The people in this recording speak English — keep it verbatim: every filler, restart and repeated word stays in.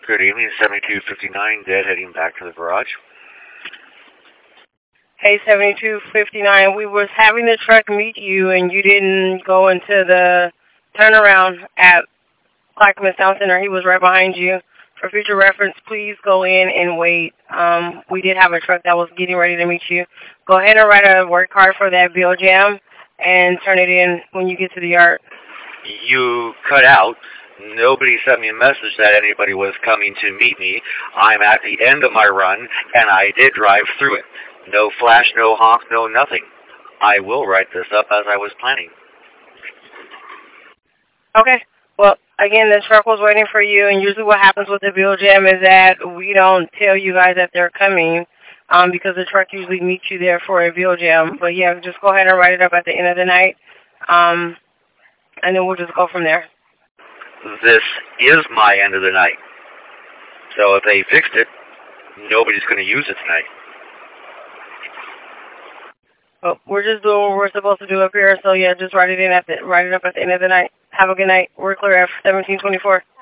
Good evening, seventy-two fifty-nine, dead, heading back to the garage. Hey, seventy-two fifty-nine, we was having the truck meet you, and you didn't go into the turnaround at Clackamas Town Center. He was right behind you. For future reference, please go in and wait. Um, we did have a truck that was getting ready to meet you. Go ahead and write a work card for that bill jam and turn it in when you get to the yard. You cut out. Nobody sent me a message that anybody was coming to meet me. I'm at the end of my run, and I did drive through it. No flash, no honk, no nothing. I will write this up as I was planning. Okay. Well, again, the truck was waiting for you, and usually what happens with the bill jam is that we don't tell you guys that they're coming um, because the truck usually meets you there for a bill jam. But, yeah, just go ahead and write it up at the end of the night, um, and then we'll just go from there. This is my end of the night. So if they fixed it, nobody's going to use it tonight. Well, we're just doing what we're supposed to do up here, so, yeah, just write it in at the, write it up at the end of the night. Have a good night. We're clear at seventeen twenty-four.